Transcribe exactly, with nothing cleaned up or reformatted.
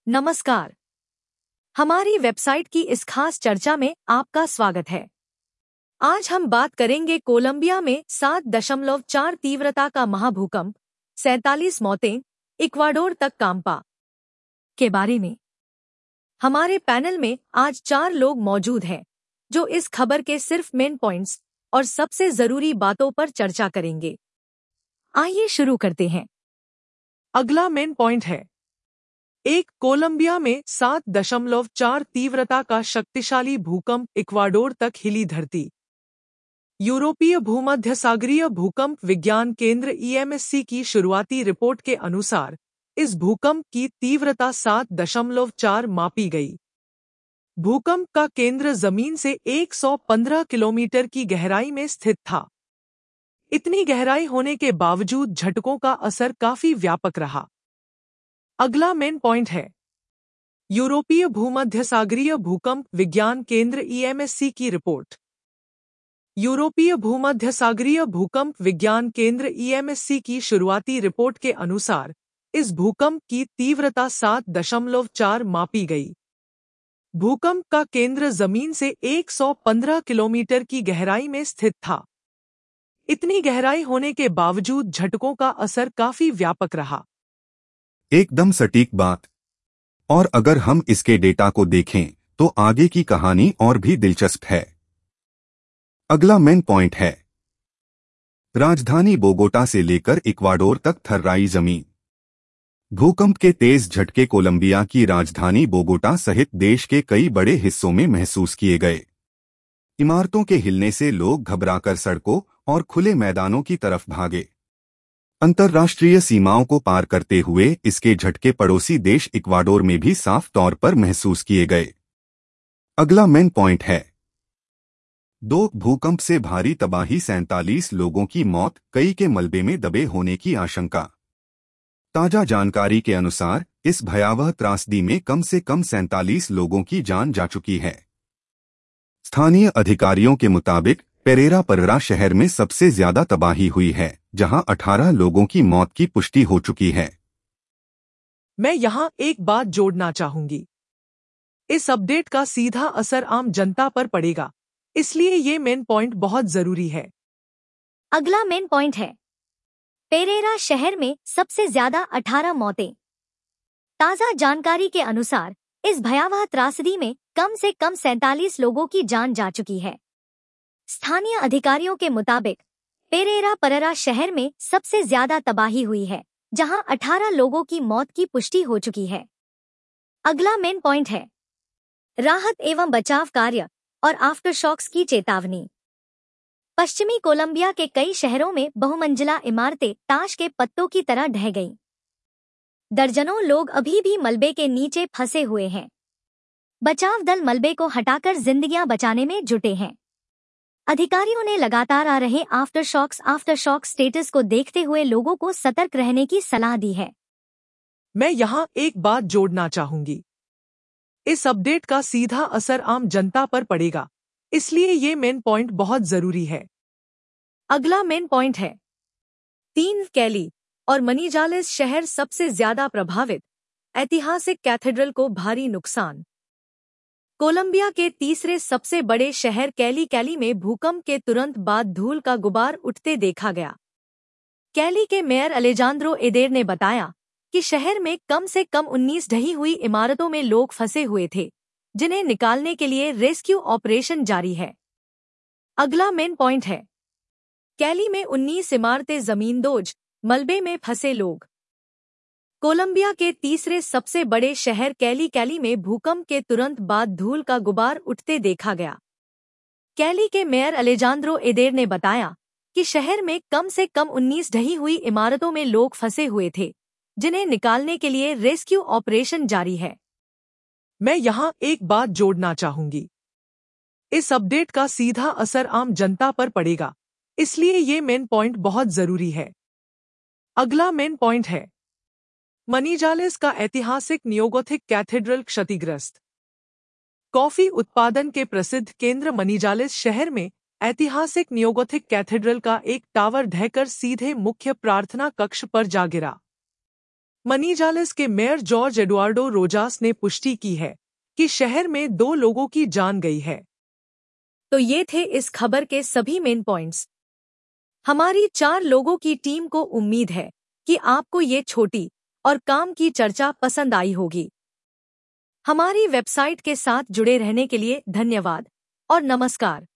नमस्कार। हमारी वेबसाइट की इस खास चर्चा में आपका स्वागत है। आज हम बात करेंगे कोलंबिया में सात दशमलव चार तीव्रता का महाभूकंप, सैंतालीस मौतें, इक्वाडोर तक कांपा के बारे में। हमारे पैनल में आज चार लोग मौजूद हैं जो इस खबर के सिर्फ मेन पॉइंट्स और सबसे जरूरी बातों पर चर्चा करेंगे। आइए शुरू करते हैं। अगला मेन पॉइंट है एक कोलंबिया में सात दशमलव चार तीव्रता का शक्तिशाली भूकंप, इक्वाडोर तक हिली धरती। यूरोपीय भूमध्यसागरीय भूकंप विज्ञान केंद्र ई एम एस सी की शुरुआती रिपोर्ट के अनुसार इस भूकंप की तीव्रता सात दशमलव चार मापी गई। भूकंप का केंद्र जमीन से एक सौ पंद्रह किलोमीटर की गहराई में स्थित था। इतनी गहराई होने के बावजूद झटकों का असर काफी व्यापक रहा। अगला मेन पॉइंट है यूरोपीय भूमध्यसागरीय भूकंप विज्ञान केंद्र ई एम एस सी की रिपोर्ट। यूरोपीय भूमध्यसागरीय भूकंप विज्ञान केंद्र ई एम एस सी की शुरुआती रिपोर्ट के अनुसार इस भूकंप की तीव्रता सात दशमलव चार मापी गई। भूकंप का केंद्र जमीन से एक सौ पंद्रह किलोमीटर की गहराई में स्थित था। इतनी गहराई होने के बावजूद झटकों का असर काफी व्यापक रहा। एकदम सटीक बात। और अगर हम इसके डेटा को देखें तो आगे की कहानी और भी दिलचस्प है। अगला मेन पॉइंट है राजधानी बोगोटा से लेकर इक्वाडोर तक थर्राई जमीन। भूकंप के तेज झटके कोलंबिया की राजधानी बोगोटा सहित देश के कई बड़े हिस्सों में महसूस किए गए। इमारतों के हिलने से लोग घबराकर सड़कों और खुले मैदानों की तरफ भागे। अंतर्राष्ट्रीय सीमाओं को पार करते हुए इसके झटके पड़ोसी देश इक्वाडोर में भी साफ तौर पर महसूस किए गए। अगला मेन पॉइंट है दो भूकंप से भारी तबाही, सैंतालीस लोगों की मौत, कई के मलबे में दबे होने की आशंका। ताजा जानकारी के अनुसार इस भयावह त्रासदी में कम से कम सैंतालीस लोगों की जान जा चुकी है। स्थानीय अधिकारियों के मुताबिक पेरेरा पररा शहर में सबसे ज्यादा तबाही हुई है, जहां अठारह लोगों की मौत की पुष्टि हो चुकी है। मैं यहां एक बात जोड़ना चाहूंगी। इस अपडेट का सीधा असर आम जनता पर पड़ेगा, इसलिए ये मेन पॉइंट बहुत जरूरी है। अगला मेन पॉइंट है पेरेरा शहर में सबसे ज्यादा अठारह मौतें। ताजा जानकारी के अनुसार इस भयावह त्रासदी में कम से कम सैंतालीस लोगों की जान जा चुकी है। स्थानीय अधिकारियों के मुताबिक पेरेरा पररा शहर में सबसे ज्यादा तबाही हुई है, जहां अठारह लोगों की मौत की पुष्टि हो चुकी है। अगला मेन पॉइंट है राहत एवं बचाव कार्य और आफ्टरशॉक्स की चेतावनी। पश्चिमी कोलंबिया के कई शहरों में बहुमंजिला इमारतें ताश के पत्तों की तरह ढह गईं। दर्जनों लोग अभी भी मलबे के नीचे फंसे हुए हैं। बचाव दल मलबे को हटाकर जिंदगियां बचाने में जुटे हैं। अधिकारियों ने लगातार आ रहे आफ्टरशॉक्स आफ्टरशॉक स्टेटस को देखते हुए लोगों को सतर्क रहने की सलाह दी है। मैं यहां एक बात जोड़ना चाहूंगी। इस अपडेट का सीधा असर आम जनता पर पड़ेगा, इसलिए ये मेन पॉइंट बहुत जरूरी है। अगला मेन पॉइंट है तीन कैली और मनीजालेस शहर सबसे ज्यादा प्रभावित, ऐतिहासिक कैथेड्रल को भारी नुकसान। कोलंबिया के तीसरे सबसे बड़े शहर कैली कैली में भूकंप के तुरंत बाद धूल का गुबार उठते देखा गया। कैली के मेयर अलेजांद्रो एदेर ने बताया कि शहर में कम से कम उन्नीस ढही हुई इमारतों में लोग फंसे हुए थे, जिन्हें निकालने के लिए रेस्क्यू ऑपरेशन जारी है। अगला मेन पॉइंट है कैली में उन्नीस इमारतें जमींदोज, मलबे में फंसे लोग। कोलंबिया के तीसरे सबसे बड़े शहर कैली कैली में भूकंप के तुरंत बाद धूल का गुबार उठते देखा गया। कैली के मेयर अलेजांद्रो एदेर ने बताया कि शहर में कम से कम उन्नीस ढही हुई इमारतों में लोग फंसे हुए थे, जिन्हें निकालने के लिए रेस्क्यू ऑपरेशन जारी है। मैं यहां एक बात जोड़ना चाहूंगी। इस अपडेट का सीधा असर आम जनता पर पड़ेगा, इसलिए ये मेन पॉइंट बहुत जरूरी है। अगला मेन पॉइंट है मनीजालेस का ऐतिहासिक नियोगोथिक कैथेड्रल क्षतिग्रस्त। कॉफी उत्पादन के प्रसिद्ध केंद्र मनीजालेस शहर में ऐतिहासिक नियोगोथिक कैथेड्रल का एक टावर ढहकर सीधे मुख्य प्रार्थना कक्ष पर जा गिरा। मनीजालेस के मेयर जॉर्ज एडुआर्डो रोजास ने पुष्टि की है कि शहर में दो लोगों की जान गई है। तो ये थे इस खबर के सभी मेन पॉइंट्स। हमारी चार लोगों की टीम को उम्मीद है कि आपको ये छोटी और काम की चर्चा पसंद आई होगी। हमारी वेबसाइट के साथ जुड़े रहने के लिए धन्यवाद और नमस्कार।